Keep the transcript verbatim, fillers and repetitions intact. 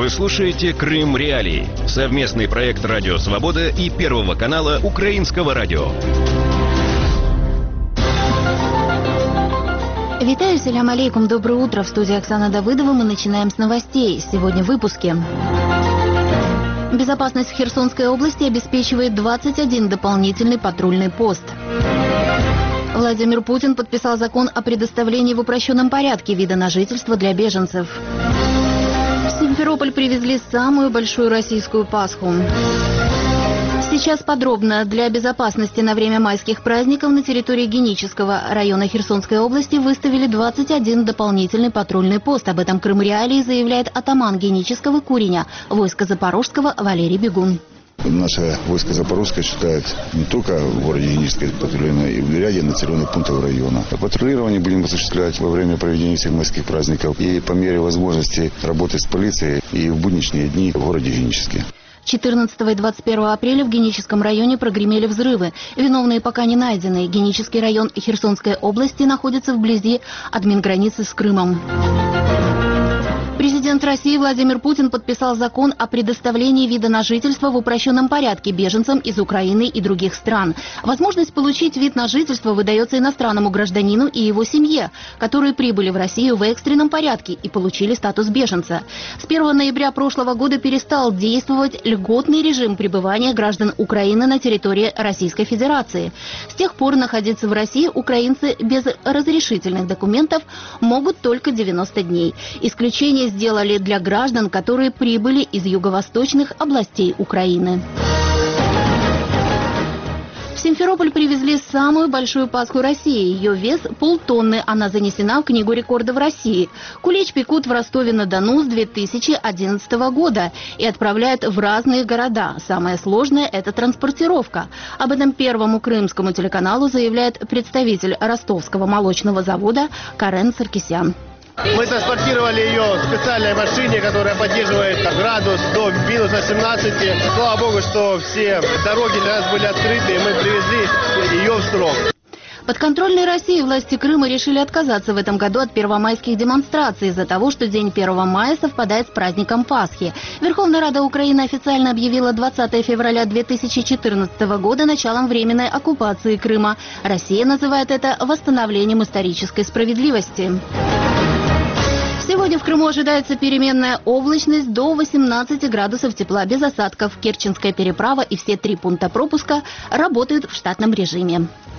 Вы слушаете «Крым Реалии» — совместный проект «Радио Свобода» и Первого канала Украинского радио. Витаю, салям алейкум, доброе утро. В студии Оксана Давыдова. Мы начинаем с новостей. Сегодня в выпуске. Безопасность в Херсонской области обеспечивает двадцать один дополнительный патрульный пост. Владимир Путин подписал закон о предоставлении в упрощенном порядке вида на жительство для беженцев. В Симферополь привезли самую большую российскую Пасху. Сейчас подробно. Для безопасности на время майских праздников на территории Генического района Херсонской области выставили двадцать один дополнительный патрульный пост. Об этом Крым Реалии заявляет атаман Генического Куреня войска Запорожского Валерий Бегун. Наше войско Запорожское считает не только в городе Геническое патрульное, но и в ряде населенных пунктов района. Патрулирование будем осуществлять во время проведения всех майских праздников и по мере возможности работать с полицией и в будничные дни в городе Геническе. четырнадцатого и двадцать первого апреля в Геническом районе прогремели взрывы. Виновные пока не найдены. Генический район Херсонской области находится вблизи админграницы с Крымом. Президент России Владимир Путин подписал закон о предоставлении вида на жительство в упрощенном порядке беженцам из Украины и других стран. Возможность получить вид на жительство выдается иностранному гражданину и его семье, которые прибыли в Россию в экстренном порядке и получили статус беженца. С первого ноября прошлого года перестал действовать льготный режим пребывания граждан Украины на территории Российской Федерации. С тех пор находиться в России украинцы без разрешительных документов могут только девяносто дней. Исключение сделали для граждан, которые прибыли из юго-восточных областей Украины. В Симферополь привезли самую большую Пасху России. Ее вес полтонны. Она занесена в Книгу рекордов России. Кулич пекут в Ростове-на-Дону с две тысячи одиннадцатого года и отправляют в разные города. Самое сложное – это транспортировка. Об этом Первому крымскому телеканалу заявляет представитель Ростовского молочного завода Карен Саркисян. Мы транспортировали ее в специальной машине, которая поддерживает градус до минус восемнадцати. Слава богу, что все дороги для нас были открыты, и мы привезли ее в срок. Подконтрольной России власти Крыма решили отказаться в этом году от первомайских демонстраций из-за того, что день первого мая совпадает с праздником Пасхи. Верховная Рада Украины официально объявила двадцатое февраля две тысячи четырнадцатого года началом временной оккупации Крыма. Россия называет это восстановлением исторической справедливости. Сегодня в Крыму ожидается переменная облачность до восемнадцати градусов тепла без осадков. Керченская переправа и все три пункта пропуска работают в штатном режиме.